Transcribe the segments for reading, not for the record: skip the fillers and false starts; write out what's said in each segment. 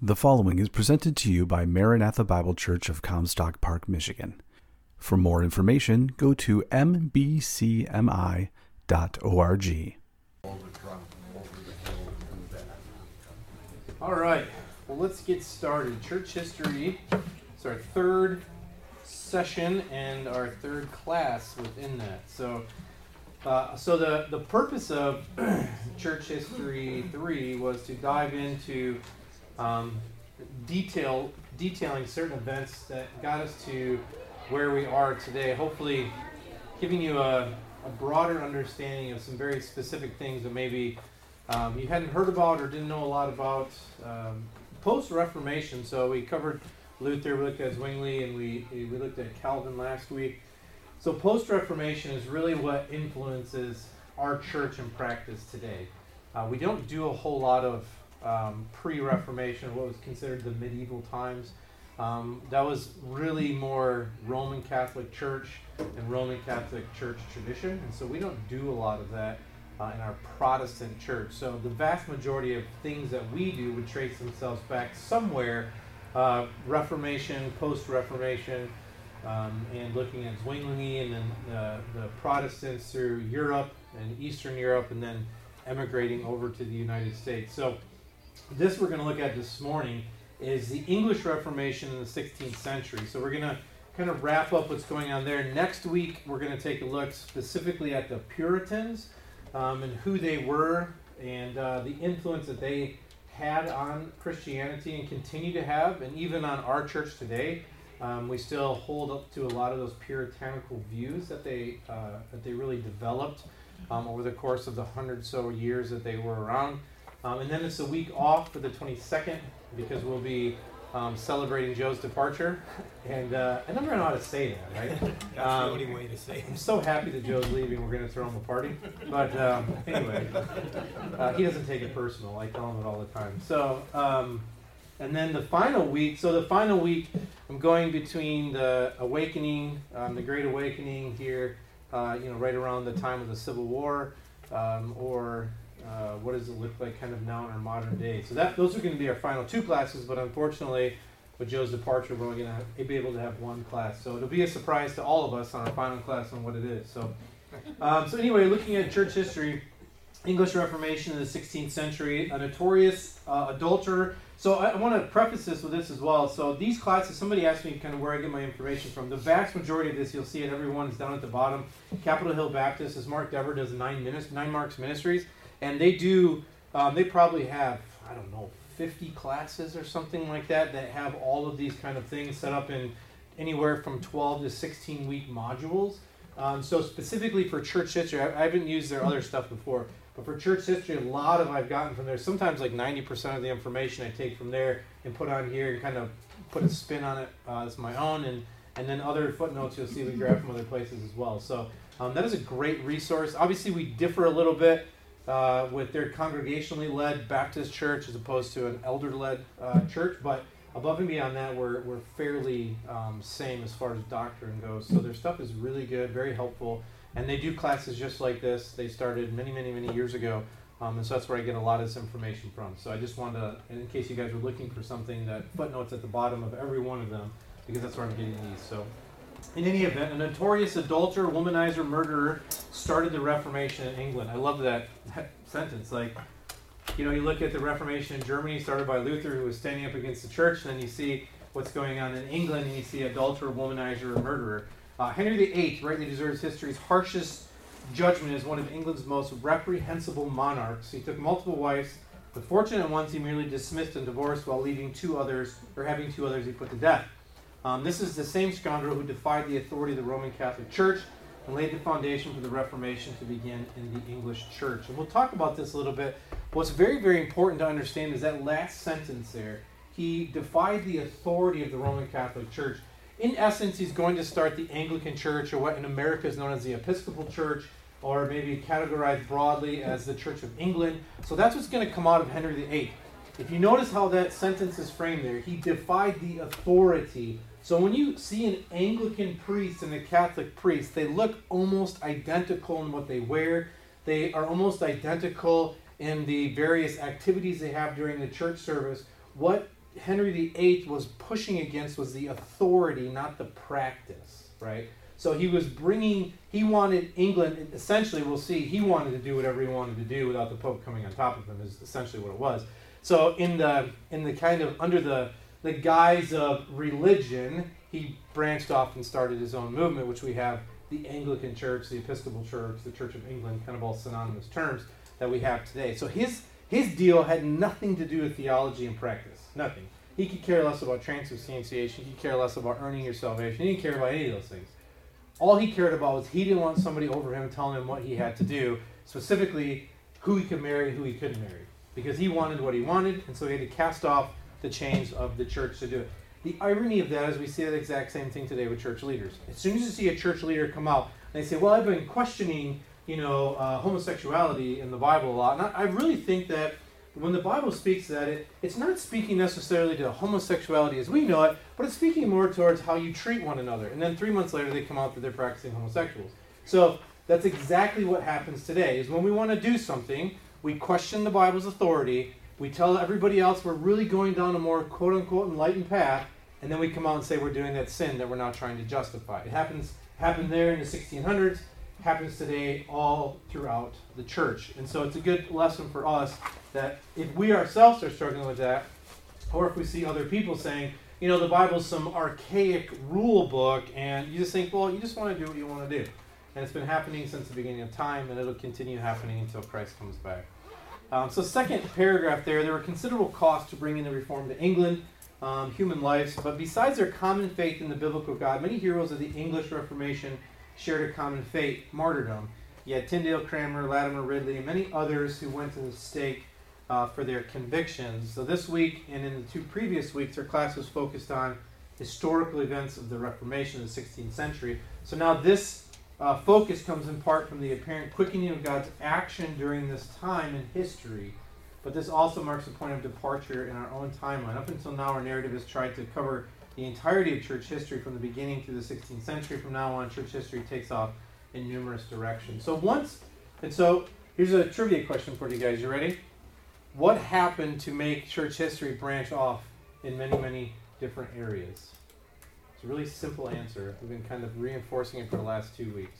The following is presented to you by Maranatha Bible Church of Comstock Park, Michigan. For more information, go to mbcmi.org. All right, well, let's get started. Church history is our third session and our third class within that. So the purpose of Church History 3 was to dive into detailing certain events that got us to where we are today, hopefully giving you a broader understanding of some very specific things that maybe you hadn't heard about or didn't know a lot about post-Reformation. So we covered Luther, we looked at Zwingli, and we looked at Calvin last week. So post-Reformation is really what influences our church and practice today. We don't do a whole lot of pre-Reformation, what was considered the medieval times. That was really more Roman Catholic Church and Roman Catholic Church tradition, and so we don't do a lot of that in our Protestant church. So the vast majority of things that we do would trace themselves back somewhere, Reformation, post-Reformation, and looking at Zwingli and then the Protestants through Europe and Eastern Europe, and then emigrating over to the United States. So this we're going to look at this morning is the English Reformation in the 16th century. So we're going to kind of wrap up what's going on there. Next week, we're going to take a look specifically at the Puritans and who they were and the influence that they had on Christianity and continue to have, and even on our church today. We still hold up to a lot of those puritanical views that they really developed over the course of the 100 so years that they were around. And then it's a week off for the 22nd because we'll be celebrating Joe's departure. And I never know how to say that, right? That's the only way to say it. I'm so happy that Joe's leaving. We're going to throw him a party. But anyway, he doesn't take it personal. I tell him it all the time. So, and then the final week. So the final week, I'm going between the Awakening, the Great Awakening here, right around the time of the Civil War, or what does it look like kind of now in our modern day? So those are going to be our final two classes, but unfortunately, with Joe's departure, we're only going to be able to have one class. So it'll be a surprise to all of us on our final class on what it is. So anyway, looking at church history, English Reformation in the 16th century, a notorious adulterer. So I want to preface this with this as well. So these classes, somebody asked me kind of where I get my information from. The vast majority of this, you'll see it, everyone is down at the bottom. Capitol Hill Baptist, as Mark Dever does 9 Marks Ministries. And they do, they probably have, 50 classes or something like that have all of these kind of things set up in anywhere from 12 to 16 week modules. So specifically for church history, I haven't used their other stuff before, but for church history, a lot of I've gotten from there. Sometimes like 90% of the information I take from there and put on here and kind of put a spin on it as my own, and then other footnotes you'll see we grab from other places as well. So that is a great resource. Obviously, we differ a little bit with their congregationally led Baptist church as opposed to an elder-led church, but above and beyond that, we're fairly same as far as doctrine goes. So their stuff is really good, very helpful, and they do classes just like this. They started many, many, many years ago, and so that's where I get a lot of this information from. So I just wanted to, in case you guys were looking for something, that footnotes at the bottom of every one of them, because that's where I'm getting these. So in any event, a notorious adulterer, womanizer, murderer started the Reformation in England. I love that sentence. Like, you look at the Reformation in Germany, started by Luther, who was standing up against the church, and then you see what's going on in England, and you see adulterer, womanizer, or murderer. Henry VIII rightly deserves history's harshest judgment as one of England's most reprehensible monarchs. He took multiple wives. The fortunate ones he merely dismissed and divorced, while having two others he put to death. This is the same scoundrel who defied the authority of the Roman Catholic Church and laid the foundation for the Reformation to begin in the English Church. And we'll talk about this a little bit. What's very, very important to understand is that last sentence there. He defied the authority of the Roman Catholic Church. In essence, he's going to start the Anglican Church, or what in America is known as the Episcopal Church, or maybe categorized broadly as the Church of England. So that's what's going to come out of Henry VIII. If you notice how that sentence is framed there, he defied the authority. So when you see an Anglican priest and a Catholic priest, they look almost identical in what they wear. They are almost identical in the various activities they have during the church service. What Henry VIII was pushing against was the authority, not the practice, right? So he wanted England, essentially we'll see, he wanted to do whatever he wanted to do without the Pope coming on top of him is essentially what it was. So in the kind of, under the guise of religion, he branched off and started his own movement, which we have the Anglican Church, the Episcopal Church, the Church of England, kind of all synonymous terms that we have today. So his deal had nothing to do with theology and practice, nothing. He could care less about transubstantiation, he could care less about earning your salvation, he didn't care about any of those things. All he cared about was he didn't want somebody over him telling him what he had to do, specifically who he could marry and who he couldn't marry. Because he wanted what he wanted, and so he had to cast off the chains of the church to do it. The irony of that is we see the exact same thing today with church leaders. As soon as you see a church leader come out, and they say, well, I've been questioning, homosexuality in the Bible a lot. And I really think that when the Bible speaks that, it's not speaking necessarily to homosexuality as we know it, but it's speaking more towards how you treat one another. And then 3 months later, they come out that they're practicing homosexuals. So that's exactly what happens today, is when we want to do something, we question the Bible's authority, we tell everybody else we're really going down a more quote-unquote enlightened path, and then we come out and say we're doing that sin that we're now trying to justify. It happened there in the 1600s, happens today all throughout the church. And so it's a good lesson for us that if we ourselves are struggling with that, or if we see other people saying, the Bible's some archaic rule book, and you just think, well, you just want to do what you want to do. And it's been happening since the beginning of time, and it'll continue happening until Christ comes back. So second paragraph there were considerable costs to bringing the Reform to England, human lives, but besides their common faith in the biblical God, many heroes of the English Reformation shared a common fate, martyrdom. You had Tyndale, Cranmer, Latimer, Ridley, and many others who went to the stake for their convictions. So this week and in the 2 previous weeks, our class was focused on historical events of the Reformation of the 16th century. So now this focus comes in part from the apparent quickening of God's action during this time in history. But this also marks a point of departure in our own timeline. Up until now, our narrative has tried to cover the entirety of church history from the beginning through the 16th century. From now on, church history takes off in numerous directions. So here's a trivia question for you guys. You ready? What happened to make church history branch off in many, many different areas? It's a really simple answer. We've been kind of reinforcing it for the last 2 weeks.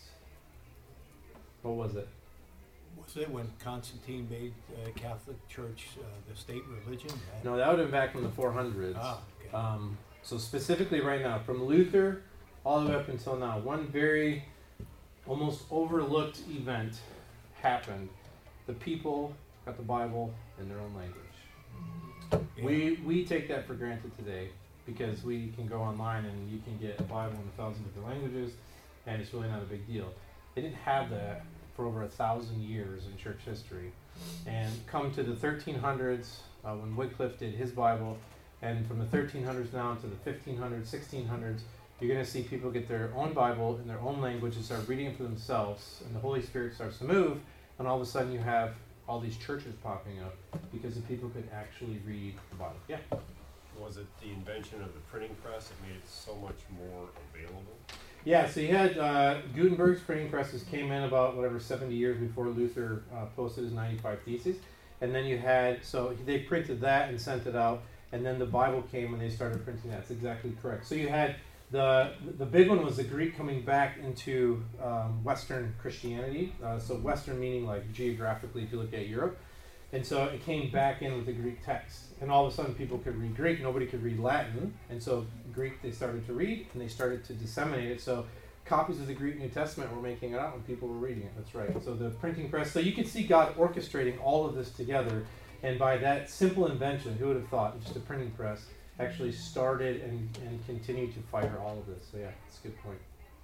What was it? Was it when Constantine made Catholic Church the state religion? No, that would have been back in the 400s. Okay. So specifically right now, from Luther all the way up until now, one very almost overlooked event happened. The people got the Bible in their own language. Yeah. We take that for granted today because we can go online and you can get a Bible in 1,000 different languages, and it's really not a big deal. They didn't have that for over 1,000 years in church history. And come to the 1300s, when Wycliffe did his Bible, and from the 1300s now to the 1500s, 1600s, you're going to see people get their own Bible in their own language and start reading it for themselves, and the Holy Spirit starts to move, and all of a sudden you have all these churches popping up because the people could actually read the Bible. Yeah? Was it the invention of the printing press that made it so much more available? Yeah, so you had Gutenberg's printing presses came in about 70 years before Luther posted his 95 Theses. And then you had, so they printed that and sent it out, and then the Bible came and they started printing that. That's exactly correct. So you had the big one was the Greek coming back into Western Christianity. So Western meaning like geographically if you look at Europe. And so it came back in with the Greek text. And all of a sudden people could read Greek, nobody could read Latin. And so Greek they started to read and they started to disseminate it. So copies of the Greek New Testament were making it out when people were reading it. That's right. So the printing press. So you can see God orchestrating all of this together. And by that simple invention, who would have thought just a printing press actually started and continued to fire all of this. So yeah, that's a good point.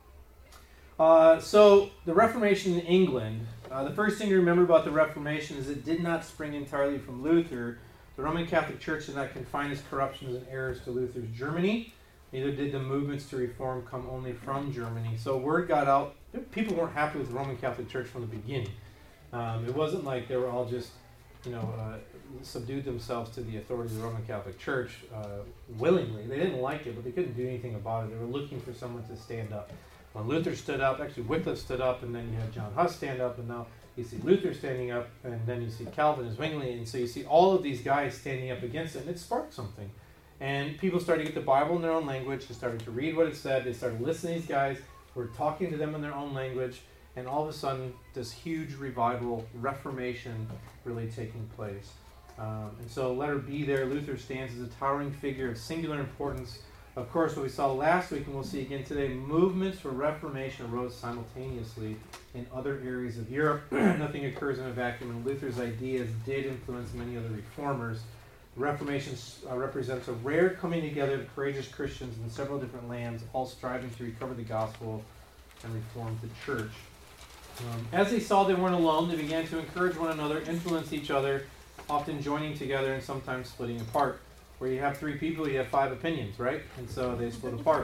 So the Reformation in England, the first thing to remember about the Reformation is it did not spring entirely from Luther. The Roman Catholic Church did not confine its corruptions and errors to Luther's Germany. Neither did the movements to reform come only from Germany. So word got out. People weren't happy with the Roman Catholic Church from the beginning. It wasn't like they were all just, subdued themselves to the authority of the Roman Catholic Church willingly. They didn't like it, but they couldn't do anything about it. They were looking for someone to stand up. When Luther stood up, actually Wycliffe stood up, and then you had John Huss stand up, and now you see Luther standing up, and then you see Calvin and Zwingli, and so you see all of these guys standing up against it, and it sparked something. And people started to get the Bible in their own language. They started to read what it said. They started listening to these guys who were talking to them in their own language. And all of a sudden, this huge revival, Reformation, really taking place. And so letter B there, Luther stands as a towering figure of singular importance. Of course, what we saw last week, and we'll see again today, movements for Reformation arose simultaneously in other areas of Europe. Nothing occurs in a vacuum, and Luther's ideas did influence many other reformers. The Reformation represents a rare coming together of courageous Christians in several different lands, all striving to recover the gospel and reform the church. As they saw they weren't alone, they began to encourage one another, influence each other, often joining together and sometimes splitting apart. Where you have 3 people, you have 5 opinions, right? And so they split apart.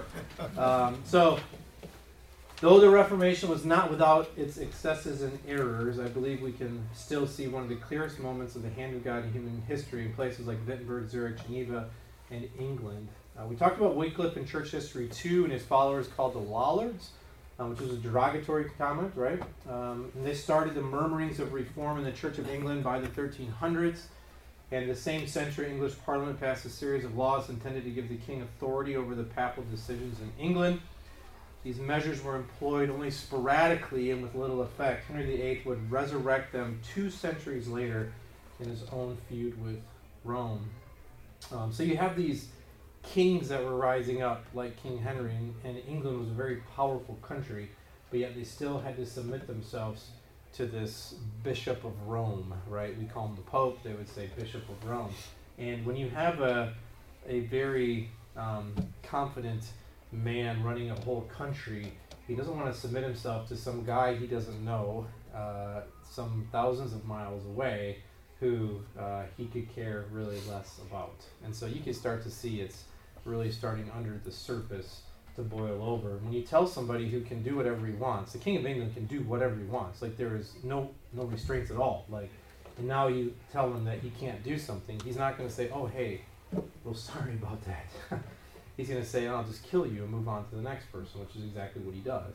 So, though the Reformation was not without its excesses and errors, I believe we can still see one of the clearest moments of the hand of God in human history in places like Wittenberg, Zurich, Geneva, and England. We talked about Wycliffe in church history too, and his followers called the Lollards, which was a derogatory comment, right? And they started the murmurings of reform in the Church of England by the 1300s. And in the same century, English Parliament passed a series of laws intended to give the king authority over the papal decisions in England. These measures were employed only sporadically and with little effect. Henry VIII would resurrect them 2 centuries later in his own feud with Rome. So you have these kings that were rising up, like King Henry, and England was a very powerful country, but yet they still had to submit themselves to this Bishop of Rome, right? We call him the Pope. They would say Bishop of Rome. And when you have a very confident man running a whole country, he doesn't want to submit himself to some guy he doesn't know, some thousands of miles away, who he could care really less about. And so you can start to see it's really starting under the surface to boil over. When you tell somebody who can do whatever he wants, the King of England can do whatever he wants. Like, there is no restraints at all. Like, and now you tell him that he can't do something, he's not going to say, "Oh, hey, well, sorry about that." He's going to say, "I'll just kill you and move on to the next person," which is exactly what he does.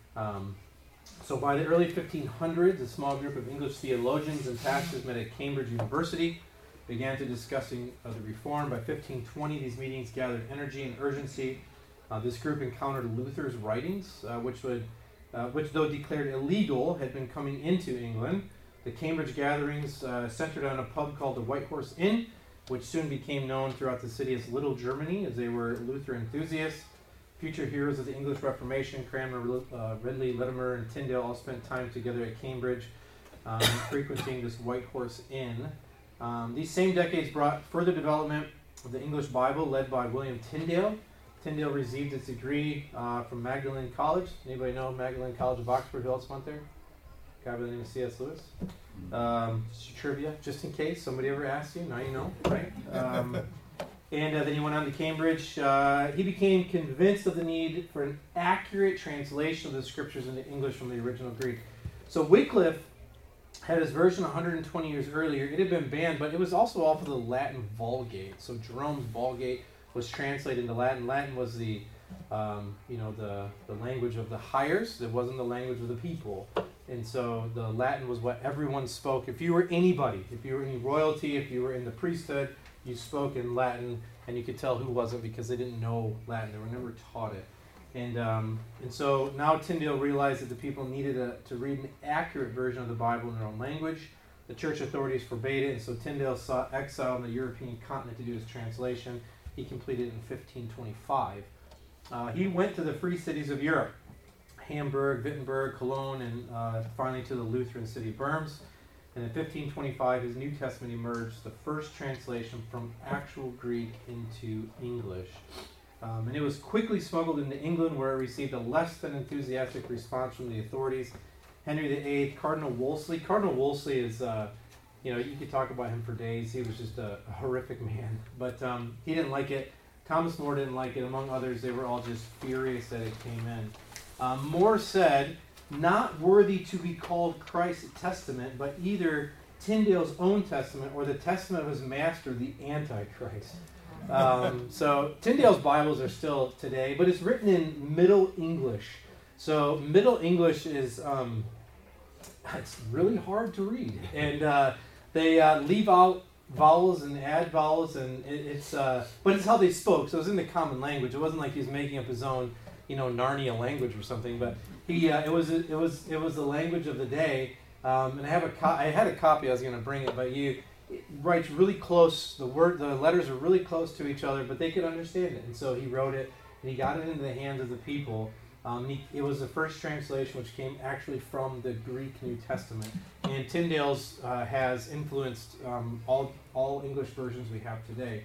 So by the early 1500s, a small group of English theologians and pastors met at Cambridge University, began to discussing the reform. By 1520, these meetings gathered energy and urgency. This group encountered Luther's writings, which though declared illegal, had been coming into England. The Cambridge gatherings centered on a pub called the White Horse Inn, which soon became known throughout the city as Little Germany, as they were Luther enthusiasts. Future heroes of the English Reformation, Cranmer, Ridley, Latimer, and Tyndale all spent time together at Cambridge, frequenting this White Horse Inn. These same decades brought further development of the English Bible, led by William Tyndale. Tyndale received his degree from Magdalen College. Anybody know Magdalen College of Oxford? Who else went there? Guy by the name of C.S. Lewis. Trivia, just in case somebody ever asks you. Now you know, right? And then he went on to Cambridge. He became convinced of the need for an accurate translation of the scriptures into English from the original Greek. So Wycliffe had his version 120 years earlier. It had been banned, but it was also off of the Latin Vulgate. So Jerome's Vulgate was translated into Latin. Latin was the language of the hires. It wasn't the language of the people. And so the Latin was what everyone spoke. If you were anybody, if you were any royalty, if you were in the priesthood, you spoke in Latin, and you could tell who wasn't because they didn't know Latin. They were never taught it. And so now Tyndale realized that the people needed to read an accurate version of the Bible in their own language. The church authorities forbade it, and so Tyndale sought exile on the European continent to do his translation. He completed it in 1525. He went to the free cities of Europe, Hamburg, Wittenberg, Cologne, and finally to the Lutheran city of Worms. And in 1525, his New Testament emerged, the first translation from actual Greek into English. And it was quickly smuggled into England, where it received a less than enthusiastic response from the authorities. Henry VIII, Cardinal Wolsey. Cardinal Wolsey is, you could talk about him for days. He was just a horrific man. But he didn't like it. Thomas More didn't like it. Among others, they were all just furious that it came in. More said, not worthy to be called Christ's testament, but either Tyndale's own testament or the testament of his master, the Antichrist. So Tyndale's Bibles are still today, but it's written in Middle English. So Middle English is it's really hard to read, and they leave out vowels and add vowels, and but it's how they spoke. So it was in the common language. It wasn't like he was making up his own, Narnia language or something. But it was the language of the day. And I had a copy. I was going to bring it, but it writes really close. The letters are really close to each other, but they could understand it. And so he wrote it, and he got it into the hands of the people. It was the first translation, which came actually from the Greek New Testament. And Tyndale's has influenced all English versions we have today.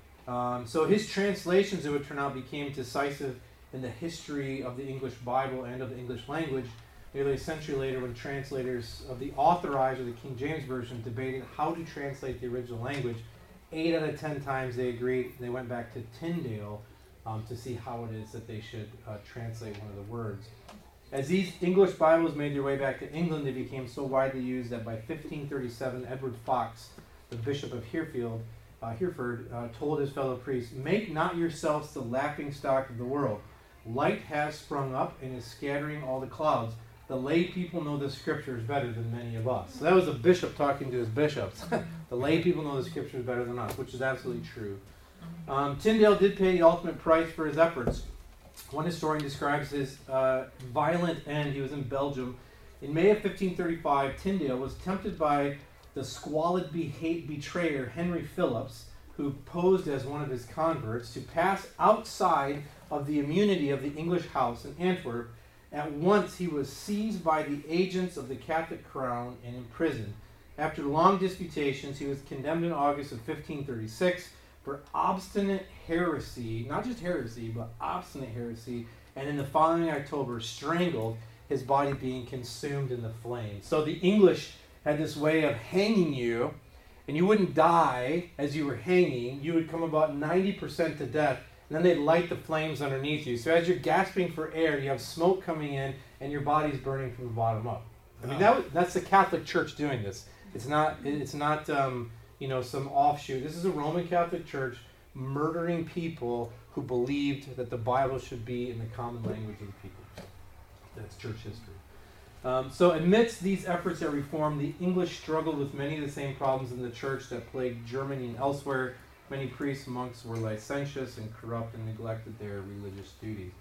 So his translations, it would turn out, became decisive in the history of the English Bible and of the English language. Nearly a century later, when translators of the Authorized or the King James Version debated how to translate the original language, 8 out of 10 times they agreed. They went back to Tyndale to see how it is that they should translate one of the words. As these English Bibles made their way back to England, they became so widely used that by 1537, Edward Fox, the Bishop of Hereford, told his fellow priests, "Make not yourselves the laughingstock of the world. Light has sprung up and is scattering all the clouds. The lay people know the scriptures better than many of us." So that was a bishop talking to his bishops. The lay people know the scriptures better than us, which is absolutely true. Tyndale did pay the ultimate price for his efforts. One historian describes his violent end. He was in Belgium. In May of 1535, Tyndale was tempted by the squalid betrayer Henry Phillips, who posed as one of his converts, to pass outside of the immunity of the English house in Antwerp. At once he was seized by the agents of the Catholic crown and imprisoned. After long disputations, he was condemned in August of 1536 for obstinate heresy, not just heresy, but obstinate heresy, and in the following October strangled, his body being consumed in the flames. So the English had this way of hanging you, and you wouldn't die as you were hanging. You would come about 90% to death, and then they'd light the flames underneath you. So as you're gasping for air, you have smoke coming in, and your body's burning from the bottom up. I mean, that's the Catholic Church doing this. It's not some offshoot. This is a Roman Catholic Church murdering people who believed that the Bible should be in the common language of the people. That's church history. So amidst these efforts at reform, the English struggled with many of the same problems in the church that plagued Germany and elsewhere. Many priests and monks were licentious and corrupt and neglected their religious duties.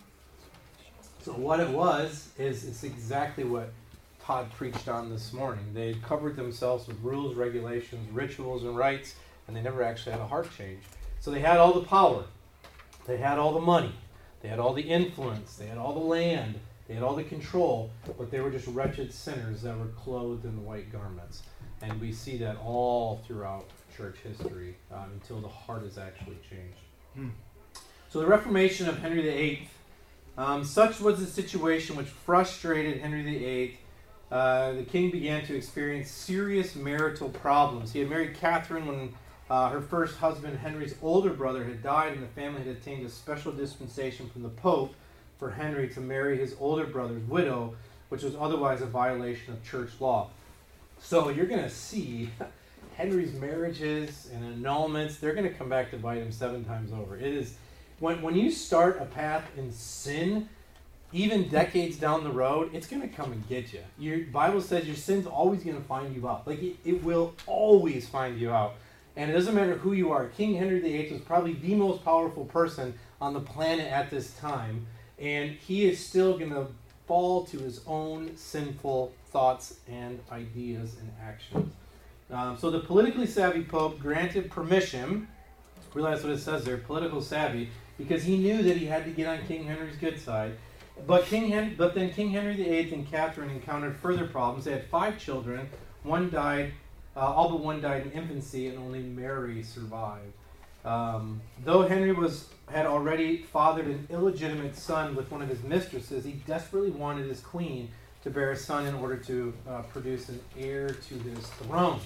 So what it was is it's exactly what Todd preached on this morning. They had covered themselves with rules, regulations, rituals, and rites, and they never actually had a heart change. So they had all the power. They had all the money. They had all the influence. They had all the land. They had all the control, but they were just wretched sinners that were clothed in white garments. And we see that all throughout church history until the heart is actually changed. So the Reformation of Henry VIII, such was the situation which frustrated Henry VIII. The king began to experience serious marital problems. He had married Catherine when her first husband, Henry's older brother, had died, and the family had obtained a special dispensation from the Pope for Henry to marry his older brother's widow, which was otherwise a violation of church law. So you're going to see Henry's marriages and annulments, they're going to come back to bite him 7 times over. It is when you start a path in sin, even decades down the road, it's going to come and get you. Your Bible says your sin's always going to find you out. Like it will always find you out. And it doesn't matter who you are. King Henry VIII was probably the most powerful person on the planet at this time. And he is still going to fall to his own sinful thoughts and ideas and actions. So the politically savvy Pope granted permission, realize what it says there, political savvy, because he knew that he had to get on King Henry's good side. But then King Henry VIII and Catherine encountered further problems. They had 5 children. One died, all but one died in infancy, and only Mary survived. Though Henry had already fathered an illegitimate son with one of his mistresses, he desperately wanted his queen to bear a son in order to produce an heir to his throne.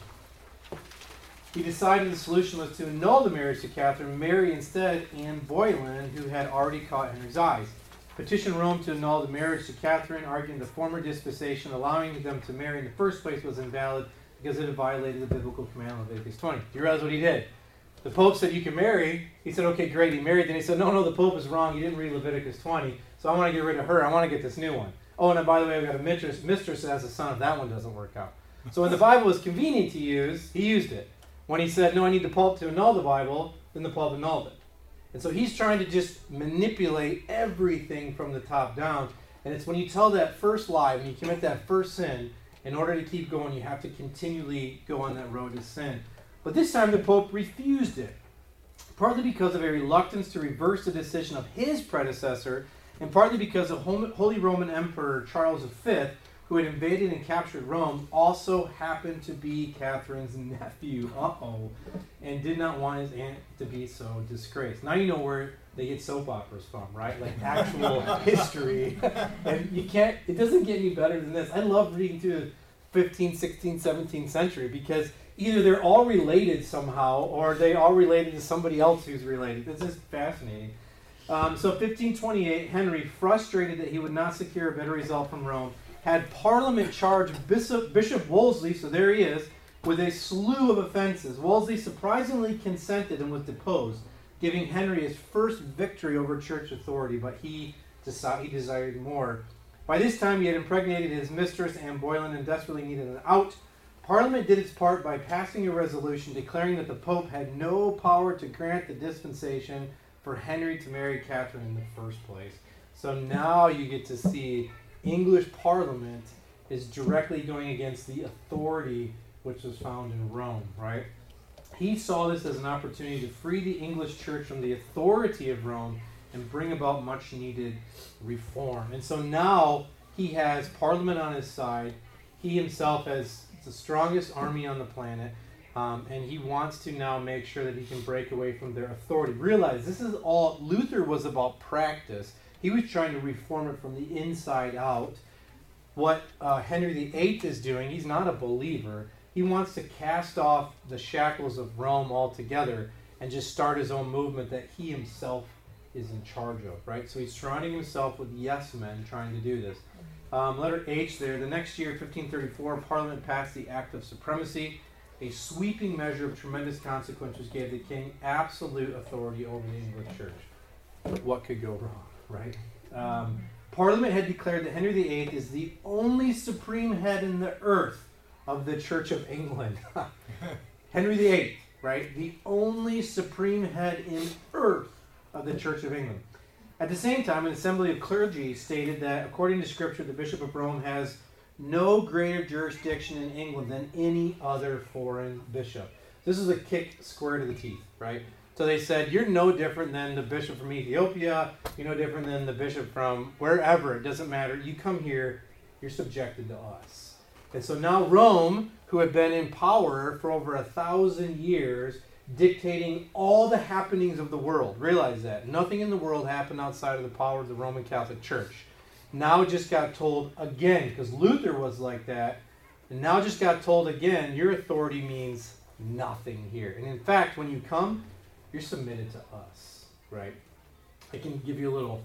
He decided the solution was to annul the marriage to Catherine, marry instead Anne Boleyn, who had already caught Henry's eyes. Petitioned Rome to annul the marriage to Catherine, arguing the former dispensation allowing them to marry in the first place was invalid because it had violated the biblical command of Leviticus 20. Do you realize what he did? The Pope said you can marry. He said, okay, great, he married. Then he said, no, the Pope is wrong. You didn't read Leviticus 20, so I want to get rid of her. I want to get this new one. Oh, and by the way, I've got a mistress that has a son if that one doesn't work out. So when the Bible was convenient to use, he used it. When he said, no, I need the Pope to annul the Bible, then the Pope annulled it. And so he's trying to just manipulate everything from the top down. And it's when you tell that first lie, when you commit that first sin, in order to keep going, you have to continually go on that road to sin. But this time the Pope refused it, partly because of a reluctance to reverse the decision of his predecessor, and partly because the Holy Roman Emperor Charles V, who had invaded and captured Rome, also happened to be Catherine's nephew, and did not want his aunt to be so disgraced. Now you know where they get soap operas from, right? Like actual history. And it doesn't get any better than this. I love reading through the 15th, 16th, 17th century, because either they're all related somehow, or they all related to somebody else who's related. This is fascinating. So 1528, Henry, frustrated that he would not secure a better result from Rome, had Parliament charge Bishop Wolsey, so there he is, with a slew of offenses. Wolsey surprisingly consented and was deposed, giving Henry his first victory over church authority, but he desired more. By this time, he had impregnated his mistress, Anne Boleyn, and desperately needed an out. Parliament did its part by passing a resolution declaring that the Pope had no power to grant the dispensation for Henry to marry Catherine in the first place. So now you get to see English Parliament is directly going against the authority which was found in Rome, right? He saw this as an opportunity to free the English church from the authority of Rome and bring about much needed reform. And so now he has Parliament on his side. He himself has the strongest army on the planet, and he wants to now make sure that he can break away from their authority. Realize this is all, Luther was about practice. He was trying to reform it from the inside out. What Henry VIII is doing, he's not a believer. He wants to cast off the shackles of Rome altogether and just start his own movement that he himself is in charge of, right? So he's surrounding himself with yes men trying to do this. Letter H there. The next year, 1534, Parliament passed the Act of Supremacy, a sweeping measure of tremendous consequences gave the king absolute authority over the English church. What could go wrong, right? Parliament had declared that Henry VIII is the only supreme head in the earth of the Church of England. Henry VIII, right? The only supreme head in earth of the Church of England. At the same time, an assembly of clergy stated that, according to Scripture, the Bishop of Rome has no greater jurisdiction in England than any other foreign bishop. This is a kick square to the teeth, right? So they said, you're no different than the bishop from Ethiopia. You're no different than the bishop from wherever. It doesn't matter. You come here, you're subjected to us. And so now Rome, who had been in power for over 1,000 years, dictating all the happenings of the world. Realize that. Nothing in the world happened outside of the power of the Roman Catholic Church. Now just got told again, because Luther was like that, and now just got told again, your authority means nothing here. And in fact, when you come, you're submitted to us, right? I can give you a little,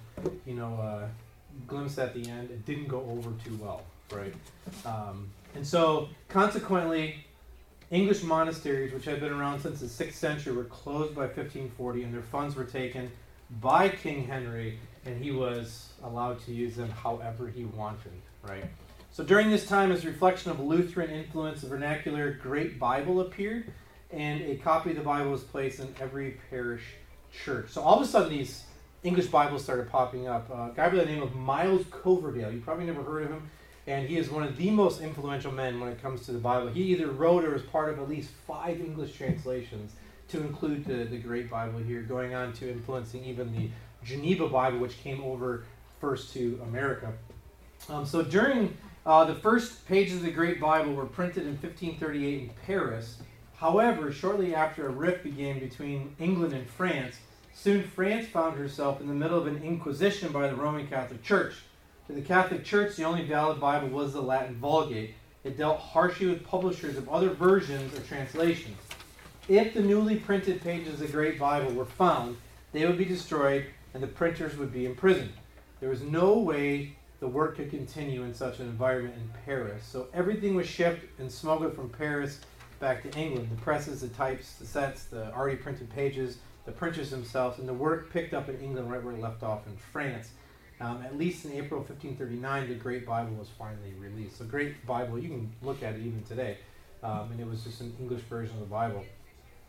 glimpse at the end. It didn't go over too well, right? And so, consequently, English monasteries, which had been around since the 6th century, were closed by 1540, and their funds were taken by King Henry, and he was allowed to use them however he wanted, right? So during this time, as a reflection of Lutheran influence, the vernacular Great Bible appeared, and a copy of the Bible was placed in every parish church. So all of a sudden, these English Bibles started popping up. A guy by the name of Miles Coverdale, you probably never heard of him, and he is one of the most influential men when it comes to the Bible. He either wrote or was part of at least 5 English translations to include the Great Bible here, going on to influencing even the Geneva Bible, which came over first to America. So during the first pages of the Great Bible were printed in 1538 in Paris. However, shortly after a rift began between England and France, soon France found herself in the middle of an inquisition by the Roman Catholic Church. To the Catholic Church, the only valid Bible was the Latin Vulgate. It dealt harshly with publishers of other versions or translations. If the newly printed pages of the Great Bible were found, they would be destroyed and the printers would be imprisoned. There was no way the work could continue in such an environment in Paris. So everything was shipped and smuggled from Paris back to England. The presses, the types, the sets, the already printed pages, the printers themselves, and the work picked up in England right where it left off in France. At least in April 1539, the Great Bible was finally released. So Great Bible, you can look at it even today. And it was just an English version of the Bible.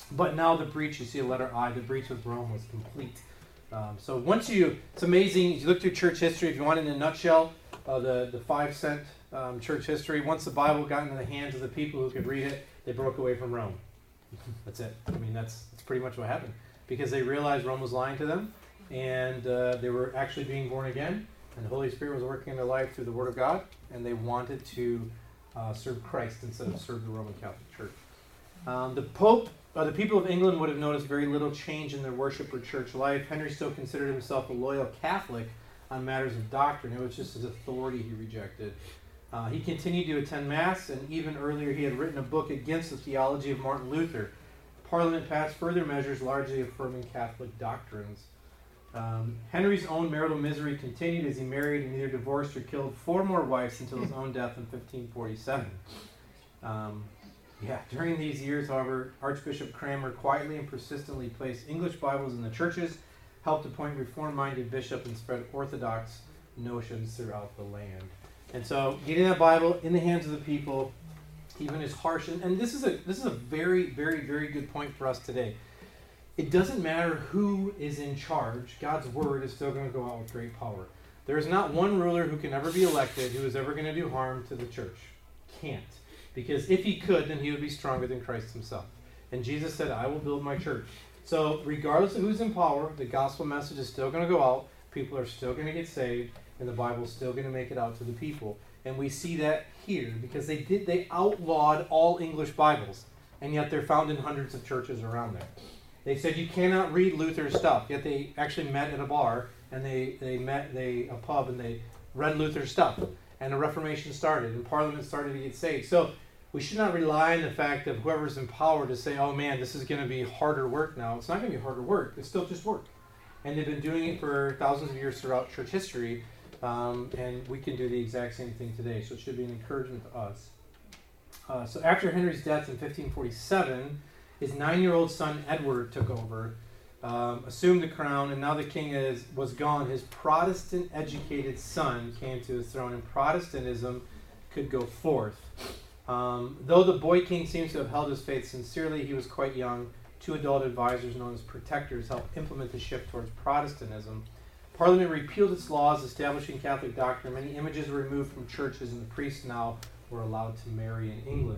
But now the breach, you see a letter I, the breach with Rome was complete. So once it's amazing, you look through church history, if you want it in a nutshell, the 5 cent church history, once the Bible got into the hands of the people who could read it, they broke away from Rome. That's it. I mean, that's pretty much what happened. Because they realized Rome was lying to them, and they were actually being born again, and the Holy Spirit was working in their life through the Word of God, and they wanted to serve Christ instead of serve the Roman Catholic Church. The Pope, the people of England would have noticed very little change in their worship or church life. Henry still considered himself a loyal Catholic on matters of doctrine. It was just his authority he rejected. He continued to attend Mass, and even earlier he had written a book against the theology of Martin Luther. Parliament passed further measures largely affirming Catholic doctrines. Henry's own marital misery continued as he married and either divorced or killed 4 more wives until his own death in 1547. During these years, however, Archbishop Cranmer quietly and persistently placed English Bibles in the churches, helped appoint reform-minded bishops, and spread orthodox notions throughout the land. And so, getting that Bible in the hands of the people, even as harsh, and this is a very, very, very good point for us today. It doesn't matter who is in charge, God's word is still going to go out with great power. There is not one ruler who can ever be elected who is ever going to do harm to the church. Can't. Because if he could, then he would be stronger than Christ himself. And Jesus said, I will build my church. So regardless of who's in power, the gospel message is still going to go out, people are still going to get saved, and the Bible is still going to make it out to the people. And we see that here, because they outlawed all English Bibles, and yet they're found in hundreds of churches around there. They said you cannot read Luther's stuff, yet they actually met at a bar, and a pub, and they read Luther's stuff. And the Reformation started, and Parliament started to get saved. So we should not rely on the fact of whoever's in power to say, oh man, this is going to be harder work now. It's not going to be harder work. It's still just work. And they've been doing it for thousands of years throughout church history, and we can do the exact same thing today. So it should be an encouragement to us. So after Henry's death in 1547, his 9-year-old son Edward took over, assumed the crown, and now the king was gone. His Protestant-educated son came to his throne, and Protestantism could go forth. Though the boy king seems to have held his faith sincerely, he was quite young. 2 adult advisors known as protectors helped implement the shift towards Protestantism. Parliament repealed its laws establishing Catholic doctrine. Many images were removed from churches, and the priests now were allowed to marry in England.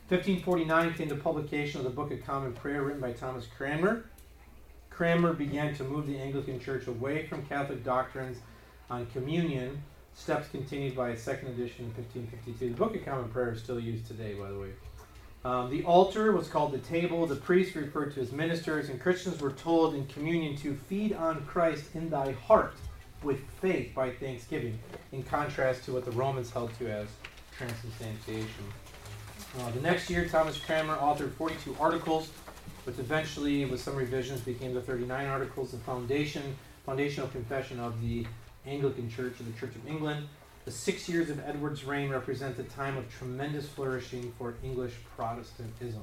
1549 came the publication of the Book of Common Prayer written by Thomas Cranmer. Cranmer began to move the Anglican Church away from Catholic doctrines on communion, steps continued by its second edition in 1552. The Book of Common Prayer is still used today, by the way. The altar was called the table. The priests referred to as ministers, and Christians were told in communion to feed on Christ in thy heart with faith by thanksgiving, in contrast to what the Romans held to as transubstantiation. The next year, Thomas Cranmer authored 42 articles, which eventually, with some revisions, became the 39 Articles, the foundational confession of the Anglican Church, of the Church of England. The 6 years of Edward's reign represent a time of tremendous flourishing for English Protestantism.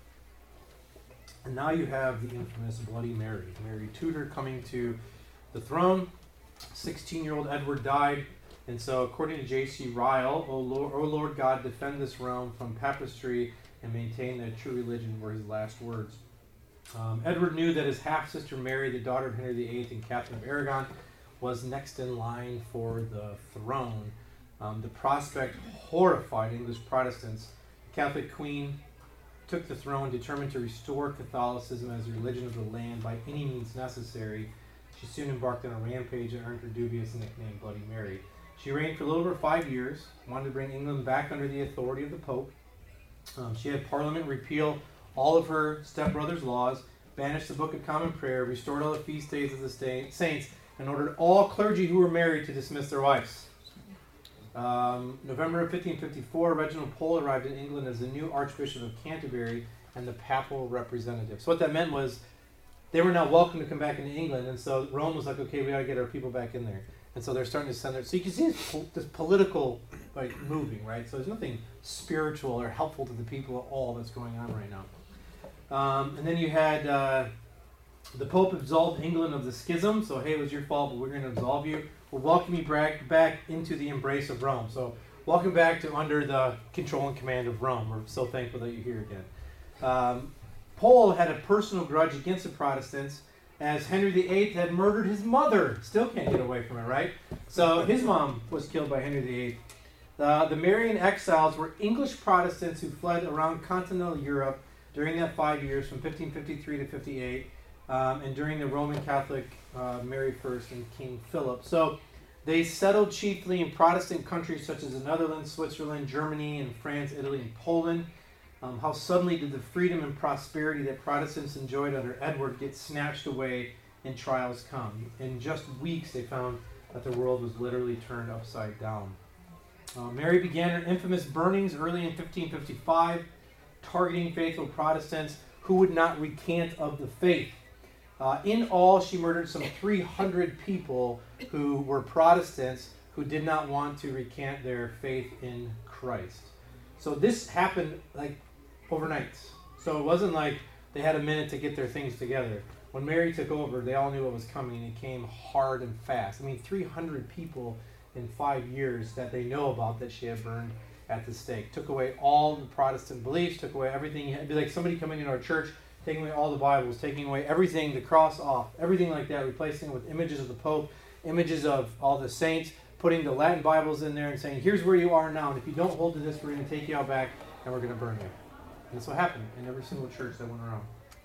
And now you have the infamous Bloody Mary, Mary Tudor, coming to the throne. 16-year-old Edward died, and so according to J.C. Ryle, O Lord God, defend this realm from papistry and maintain that true religion, were his last words. Edward knew that his half-sister Mary, the daughter of Henry VIII and Catherine of Aragon, was next in line for the throne. The prospect horrified English Protestants. The Catholic queen took the throne, determined to restore Catholicism as the religion of the land by any means necessary. She soon embarked on a rampage and earned her dubious nickname, Bloody Mary. She reigned for a little over 5 years, wanted to bring England back under the authority of the Pope. She had Parliament repeal all of her stepbrother's laws, banished the Book of Common Prayer, restored all the feast days of the saints, and ordered all clergy who were married to dismiss their wives. November of 1554, Reginald Pole arrived in England as the new Archbishop of Canterbury and the papal representative. So what that meant was they were now welcome to come back into England, and so Rome was like, okay, we got to get our people back in there. And so they're starting to send their... So you can see this political moving, right? So there's nothing spiritual or helpful to the people at all that's going on right now. And then you had... the Pope absolved England of the schism, so hey, it was your fault, but we're going to absolve you. We'll welcome you back into the embrace of Rome. So welcome back to under the control and command of Rome. We're so thankful that you're here again. Pole had a personal grudge against the Protestants, as Henry VIII had murdered his mother. Still can't get away from it, right? So his mom was killed by Henry VIII. The Marian exiles were English Protestants who fled around continental Europe during that 5 years from 1553 to 58, and during the Roman Catholic Mary I and King Philip. So they settled chiefly in Protestant countries such as the Netherlands, Switzerland, Germany, and France, Italy, and Poland. How suddenly did the freedom and prosperity that Protestants enjoyed under Edward get snatched away and trials come? In just weeks, they found that the world was literally turned upside down. Mary began her infamous burnings early in 1555, targeting faithful Protestants who would not recant of the faith. In all, she murdered some 300 people who were Protestants who did not want to recant their faith in Christ. So this happened like overnight. So it wasn't like they had a minute to get their things together. When Mary took over, they all knew what was coming, and it came hard and fast. I mean, 300 people in 5 years that they know about that she had burned at the stake. Took away all the Protestant beliefs, took away everything. It'd be like somebody coming into our church, taking away all the Bibles, taking away everything, the cross off, everything like that, replacing it with images of the Pope, images of all the saints, putting the Latin Bibles in there and saying, here's where you are now, and if you don't hold to this, we're going to take you out back and we're going to burn you. And that's what happened in every single church that went around.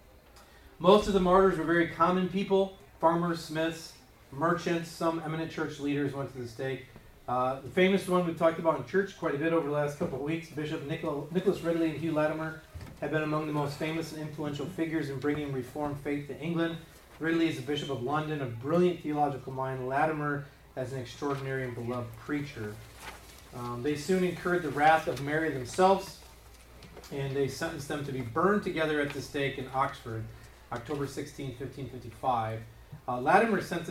Most of the martyrs were very common people, farmers, smiths, merchants. Some eminent church leaders went to the stake. The famous one we've talked about in church quite a bit over the last couple of weeks, Bishop Nicholas Ridley and Hugh Latimer, have been among the most famous and influential figures in bringing Reformed faith to England. Ridley is the Bishop of London, a brilliant theological mind. Latimer as an extraordinary and beloved preacher. They soon incurred the wrath of Mary themselves, and they sentenced them to be burned together at the stake in Oxford, October 16, 1555. Latimer sent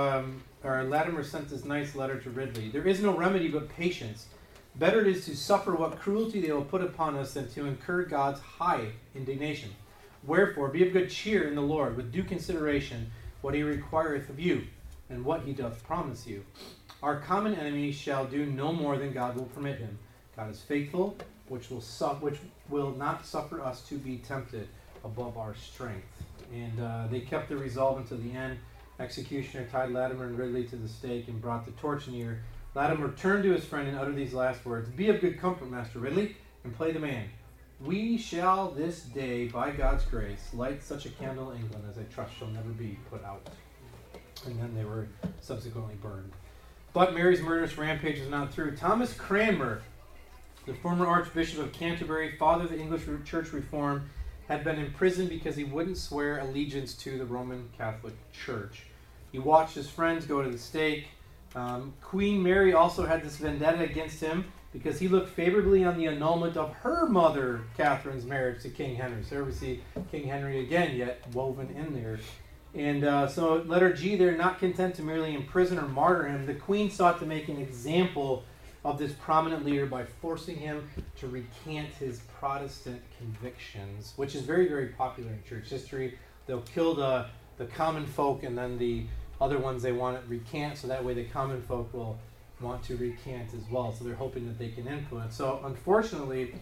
this nice letter to Ridley. There is no remedy but patience. Better it is to suffer what cruelty they will put upon us than to incur God's high indignation. Wherefore, be of good cheer in the Lord, with due consideration what he requireth of you, and what he doth promise you. Our common enemy shall do no more than God will permit him. God is faithful, which will not suffer us to be tempted above our strength. And they kept the resolve until the end. Executioner tied Latimer and Ridley to the stake and brought the torch near. Latimer turned to his friend and uttered these last words: "Be of good comfort, Master Ridley, and play the man. We shall this day, by God's grace, light such a candle in England as I trust shall never be put out." And then they were subsequently burned. But Mary's murderous rampage was not through. Thomas Cranmer, the former Archbishop of Canterbury, father of the English Church Reform, had been imprisoned because he wouldn't swear allegiance to the Roman Catholic Church. He watched his friends go to the stake. Queen Mary also had this vendetta against him because he looked favorably on the annulment of her mother, Catherine's marriage to King Henry. So there we see King Henry again yet woven in there. And so letter G, they're not content to merely imprison or martyr him. The Queen sought to make an example of this prominent leader by forcing him to recant his Protestant convictions, which is very, very popular in church history. They'll kill the common folk, and then the other ones they want to recant, so that way the common folk will want to recant as well. So they're hoping that they can influence. So unfortunately,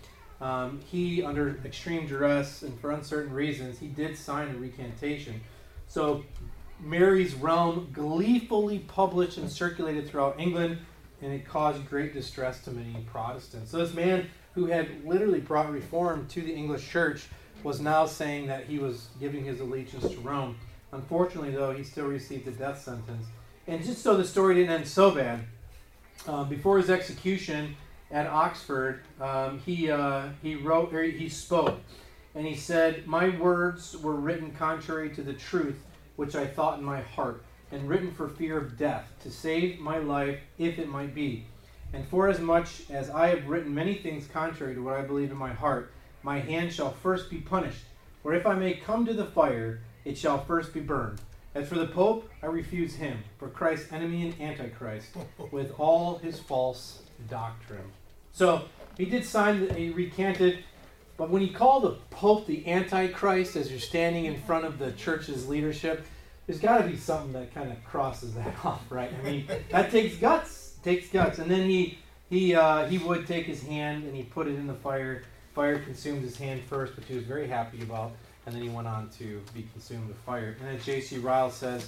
he, under extreme duress and for uncertain reasons, he did sign a recantation. So Mary's realm gleefully published and circulated throughout England, and it caused great distress to many Protestants. So this man who had literally brought reform to the English church was now saying that he was giving his allegiance to Rome. Unfortunately, though, he still received a death sentence. And just so the story didn't end so bad, before his execution at Oxford, he spoke, and he said, "My words were written contrary to the truth, which I thought in my heart, and written for fear of death, to save my life, if it might be. And forasmuch as I have written many things contrary to what I believe in my heart, my hand shall first be punished. For if I may come to the fire, it shall first be burned. As for the Pope, I refuse him, for Christ's enemy and Antichrist, with all his false doctrine." So he did sign, he recanted, but when he called the Pope the Antichrist as you're standing in front of the church's leadership, there's got to be something that kind of crosses that off, right? I mean, that takes guts. And then he would take his hand and he put it in the fire. Fire consumed his hand first, which he was very happy about. and then he went on to be consumed with fire. And then J.C. Ryle says,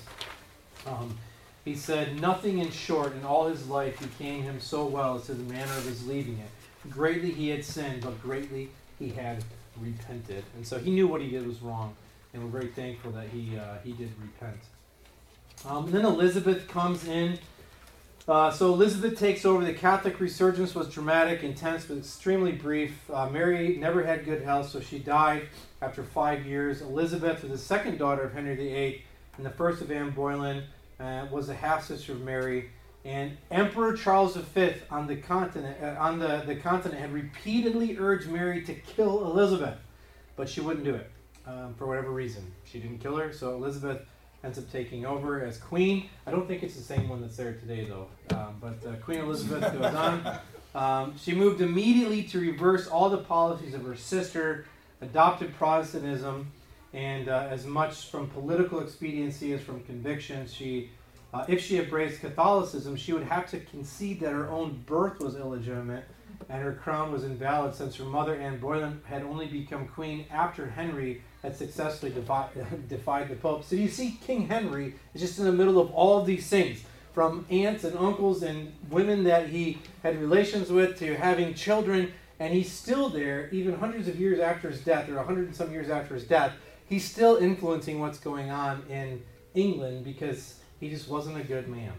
he said, "Nothing in short in all his life became him so well as to the manner of his leaving it. Greatly he had sinned, but greatly he had repented." And so he knew what he did was wrong, and we're very thankful that he did repent. And then Elizabeth comes in. So Elizabeth takes over. The Catholic resurgence was dramatic, intense, but extremely brief. Mary never had good health, so she died after 5 years. Elizabeth was the second daughter of Henry VIII and the first of Anne Boleyn, was a half-sister of Mary. And Emperor Charles V on the continent had repeatedly urged Mary to kill Elizabeth, but she wouldn't do it for whatever reason. She didn't kill her, so Elizabeth ends up taking over as queen. I don't think it's the same one that's there today, though. But Queen Elizabeth goes on. She moved immediately to reverse all the policies of her sister, adopted Protestantism, and as much from political expediency as from conviction. If she embraced Catholicism, she would have to concede that her own birth was illegitimate and her crown was invalid, since her mother, Anne Boleyn, had only become queen after Henry had successfully defied the Pope. So you see King Henry is just in the middle of all of these things, from aunts and uncles and women that he had relations with to having children, and he's still there, even hundreds of years after his death, or 100 and some years after his death. He's still influencing what's going on in England because he just wasn't a good man.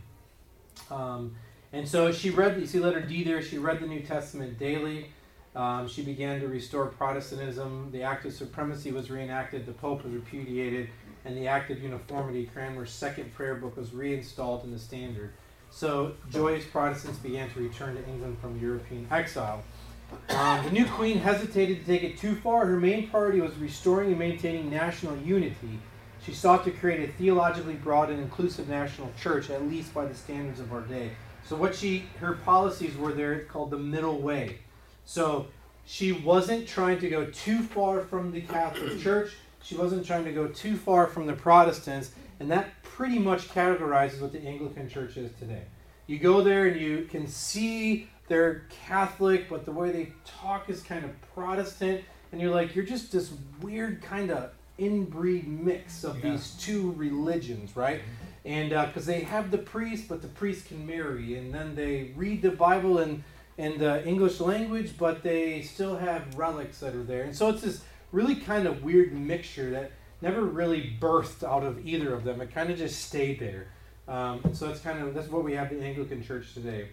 And so she read, you see letter D there, she read the New Testament daily. She began to restore Protestantism. The Act of Supremacy was reenacted, the Pope was repudiated, and the Act of Uniformity, Cranmer's second prayer book, was reinstalled in the standard. So joyous Protestants began to return to England from European exile. The new queen hesitated to take it too far. Her main priority was restoring and maintaining national unity. She sought to create a theologically broad and inclusive national church, at least by the standards of our day. So her policies were there called the middle way. So she wasn't trying to go too far from the Catholic Church. She wasn't trying to go too far from the Protestants. And that pretty much categorizes what the Anglican Church is today. You go there and you can see they're Catholic, but the way they talk is kind of Protestant. And you're like, you're just this weird kind of inbreed mix of these two religions, right? And because they have the priest, but the priest can marry. And then they read the Bible in the English language, but they still have relics that are there. And so it's this really kind of weird mixture that never really birthed out of either of them. It kind of just stayed there. So that's what we have in the Anglican Church today.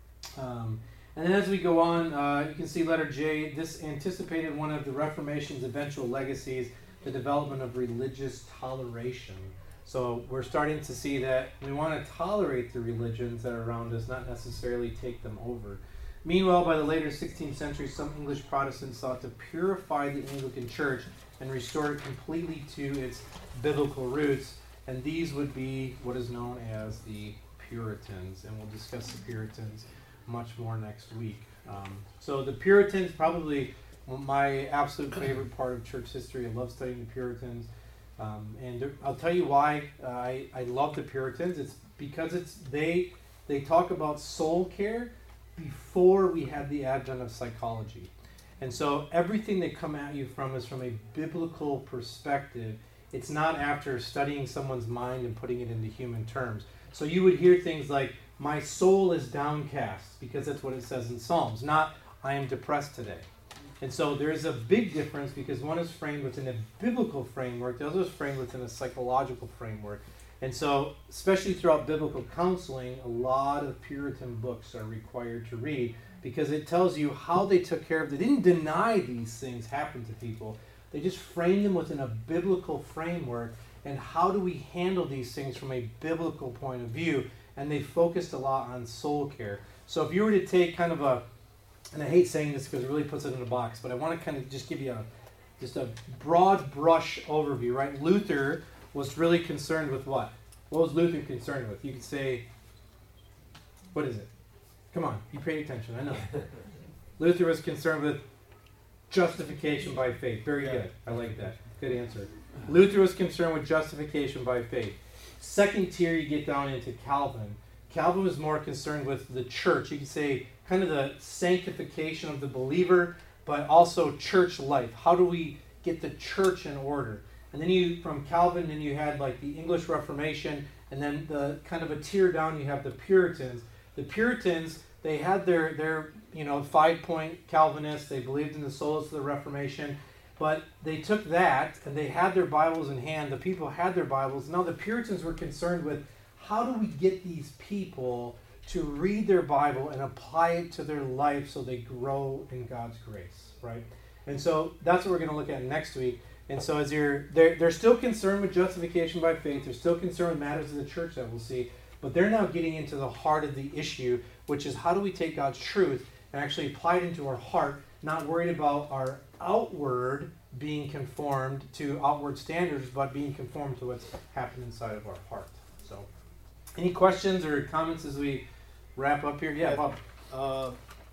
And then as we go on, you can see letter J. This anticipated one of the Reformation's eventual legacies, the development of religious toleration. So we're starting to see that we want to tolerate the religions that are around us, not necessarily take them over. Meanwhile, by the later 16th century, some English Protestants sought to purify the Anglican Church and restore it completely to its biblical roots, and these would be what is known as the Puritans, and we'll discuss the Puritans much more next week. So the Puritans, probably my absolute favorite part of church history. I love studying the Puritans. And I'll tell you why I love the Puritans. It's because they talk about soul care before we had the advent of psychology. And so everything they come at you from is from a biblical perspective. It's not after studying someone's mind and putting it into human terms. So you would hear things like, my soul is downcast, because that's what it says in Psalms, not I am depressed today. And so there is a big difference, because one is framed within a biblical framework, the other is framed within a psychological framework. And so, especially throughout biblical counseling, a lot of Puritan books are required to read, because it tells you how they took care of it. They didn't deny these things happened to people. They just framed them within a biblical framework, and how do we handle these things from a biblical point of view? And they focused a lot on soul care. So if you were to take kind of a, and I hate saying this because it really puts it in a box, but I want to kind of just give you a broad brush overview, right? Luther was really concerned with what? What was Luther concerned with? You could say, what is it? Come on, you paid attention, I know. Luther was concerned with justification by faith. Very good. I like that. Good answer. Luther was concerned with justification by faith. Second tier, you get down into Calvin. Calvin was more concerned with the church. You could say kind of the sanctification of the believer, but also church life. How do we get the church in order. And then you, from Calvin, then you had like the English Reformation, and then the kind of a tier down, you have the Puritans. The Puritans, they had their 5-point Calvinists. They believed in the solas of the Reformation, but they took that and they had their Bibles in hand. The people had their Bibles. Now the Puritans were concerned with, how do we get these people to read their Bible and apply it to their life so they grow in God's grace, right? And so that's what we're going to look at next week. And so as they're still concerned with justification by faith. They're still concerned with matters of the church that we'll see. But they're now getting into the heart of the issue, which is how do we take God's truth and actually apply it into our heart, not worried about our outward being conformed to outward standards, but being conformed to what's happened inside of our heart. So any questions or comments as we wrap up here? Yeah, Bob.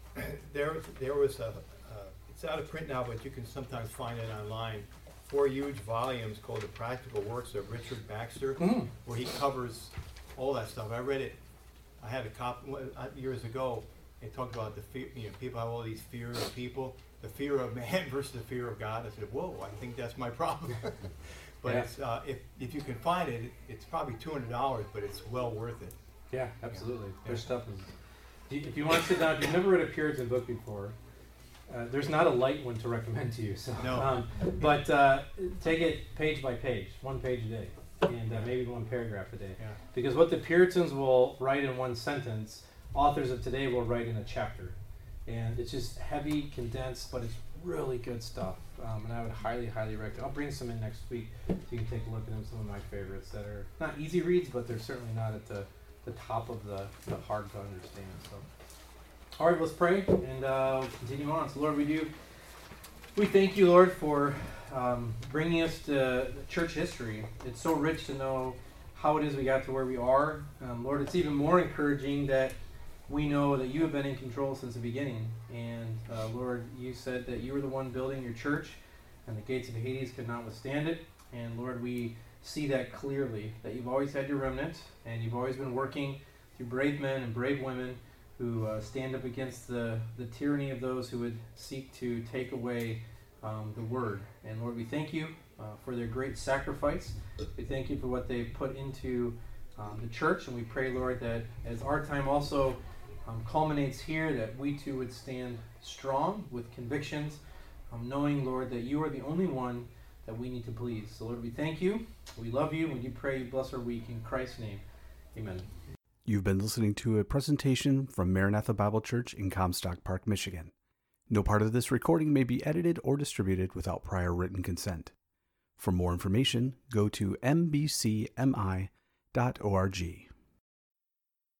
There was it's out of print now, but you can sometimes find it online. 4 huge volumes called The Practical Works of Richard Baxter, where he covers all that stuff. I read it. I had a copy years ago. It talked about the fear. People have all these fears of people, the fear of man versus the fear of God. I said, "Whoa, I think that's my problem." But Yeah. it's if you can find it, it's probably $200, but it's well worth it. Yeah, absolutely. Yeah. There's stuff. If you want to sit down, if you've never read a Puritan book before, there's not a light one to recommend to you. So, No. But take it page by page, 1 page a day, and maybe 1 paragraph a day. Yeah. Because what the Puritans will write in 1 sentence, authors of today will write in a chapter. And it's just heavy, condensed, but it's really good stuff. And I would highly, highly recommend. I'll bring some in next week so you can take a look at them. Some of my favorites that are not easy reads, but they're certainly not at the top of the hard to understand. So, all right, let's pray and continue on. So, Lord, we thank you, Lord, for bringing us to church history. It's so rich to know how it is we got to where we are. Lord, it's even more encouraging that we know that you have been in control since the beginning. And Lord, you said that you were the one building your church, and the gates of Hades could not withstand it. And Lord, we see that clearly, that you've always had your remnant, and you've always been working through brave men and brave women who stand up against the tyranny of those who would seek to take away the word. And Lord, we thank you for their great sacrifice. We thank you for what they've put into the church, and we pray, Lord, that as our time also culminates here, that we too would stand strong with convictions, knowing, Lord, that you are the only one that we need to please. So, Lord, we thank you, we love you, and we do pray you bless our week in Christ's name. Amen. You've been listening to a presentation from Maranatha Bible Church in Comstock Park, Michigan. No part of this recording may be edited or distributed without prior written consent. For more information, go to mbcmi.org.